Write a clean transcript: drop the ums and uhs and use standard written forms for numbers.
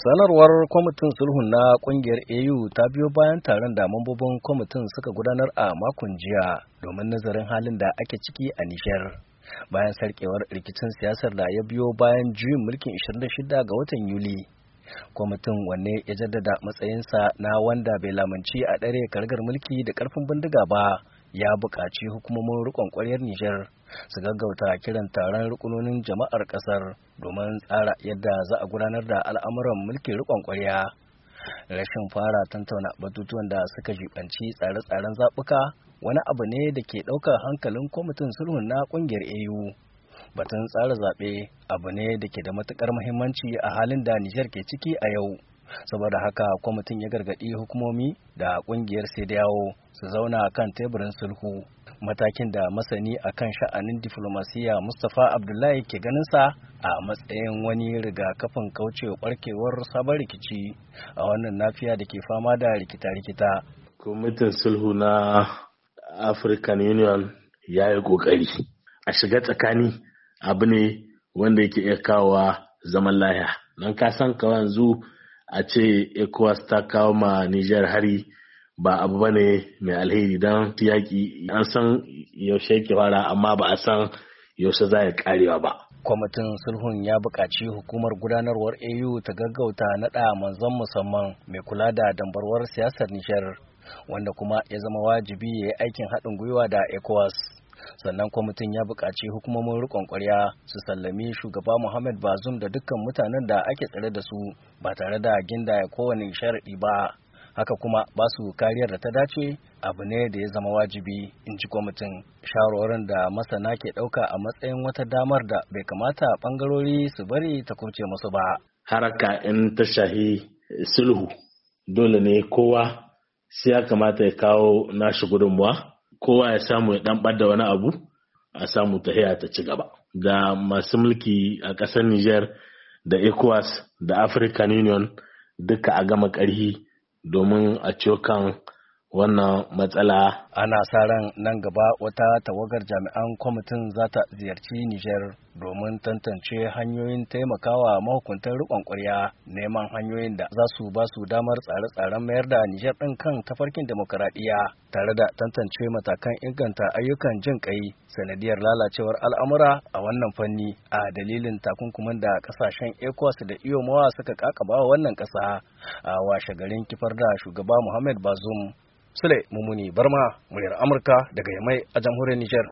Sanarwar kwamitin sulhun na kungiyar AU ta biyo bayan taron da mambobin kwamitin suka gudanar a makon jiya domin nazarin halin da ake ciki a Nijar. Bayan sarkewar rikicin siyasar da ya biyo bayan juyin mulkin 26 ga watan Yuli. Kwamitin wanne ya jaddada matsayinsa na wanda bai lamunci a ɗare kargar mulki da ƙarfin bindiga ba, ya buƙaci hukumomin riƙon ƙwaryar Nijar su gaggauta kiran taron rukunonin jama'ar ƙasar domin tsara yadda za a gudanar da al'amuran mulkin riƙon ƙwarya. Rashin fara tantauna batutuwan da suka jibanci tsare-tsaren zaɓuka wani abu ne da ke ɗaukar hankalin kwamitin sulhun na ƙungiyar AU. Batun tsara zaɓe abu ne da ke da matuƙar muhimmanci a halin da Nijar ke ciki a yau. Saboda haka kwamitin ya gargaɗi hukumomi da ƙungiyar CEDEAO su zauna kan teburin sulhu, matakin da masani akan sha'anin diflomasiyya Mustapha Abdullahi ke ganinsa a matsayin wani rigakafin kaucewa barkewar sabon rikici a wannan nafiya da ke fama da rikita-rikita. Kwamitin sulhu na African Union ya yi ƙoƙari a shiga tsakani, abu ne wanda yake iya kawowa zaman lahiya. Don ka san ka yanzu a ce ECOWAS ta kawo ma Nijar hari ba abu bane mai alheri, don yaƙi an san yaushe yake fara amma ba a san yaushe za ya karewa ba. Kwamitin sulhun ya buƙaci hukumar gudanarwar AU ta gaggauta naɗa manzon musamman mai kula da dambarwar siyasar Nijar, wanda kuma ya zama wajibi ya yi aikin haɗin gwiwa da ECOWAS. Sannan kwamitin ya buƙaci hukumomin riƙon ƙwarya su sallami shugaba Muhammad Bazoum da dukkan mutanen da ake tsare da su ba tare da gindaya kowane sharaɗi ba. Haka kuma ba su kariyar da ta dace abu ne da ya zama wajibi, in ji kwamitin. Shawarwarin da masana ke ɗauka a matsayin wata damar da bai kamata ɓangarori su bari ta kubce musu ba. Haraka in ta shahi sulhu dole ne kowa sai ya kamata ya kawo nashi gudunmuwa, kowa ya samu ya dan ɓadda wani abu a samu tahiya ta ci gaba. Da masu mulki a ƙasar Nijar da ECOWAS da African Union duka a gama ƙarhi domin a ciyo kan wannan matsala. Ana sa ran nan gaba wata tawagar jami'an kwamitin za ta ziyarci Nijar domin tantance hanyoyin taimakawa mahukuntan riƙon ƙwarya, neman hanyoyin da za su ba su damar tsare-tsaren mayar da Nijar ɗin kan tafarkin demokaradiyya, tare da tantance matakan inganta ayyukan jin ƙai sanadiyar lalacewar al'amura a wannan fanni a dalilin takunkuman da ƙasashen ECOWAS da IOMOA suka kakaba wannan ƙasa a washe garin kifar da shugaba Muhammad Bazoum. Sule Mumuni Barma, muryar Amurka daga Yamai a jamhuriyar Nijar.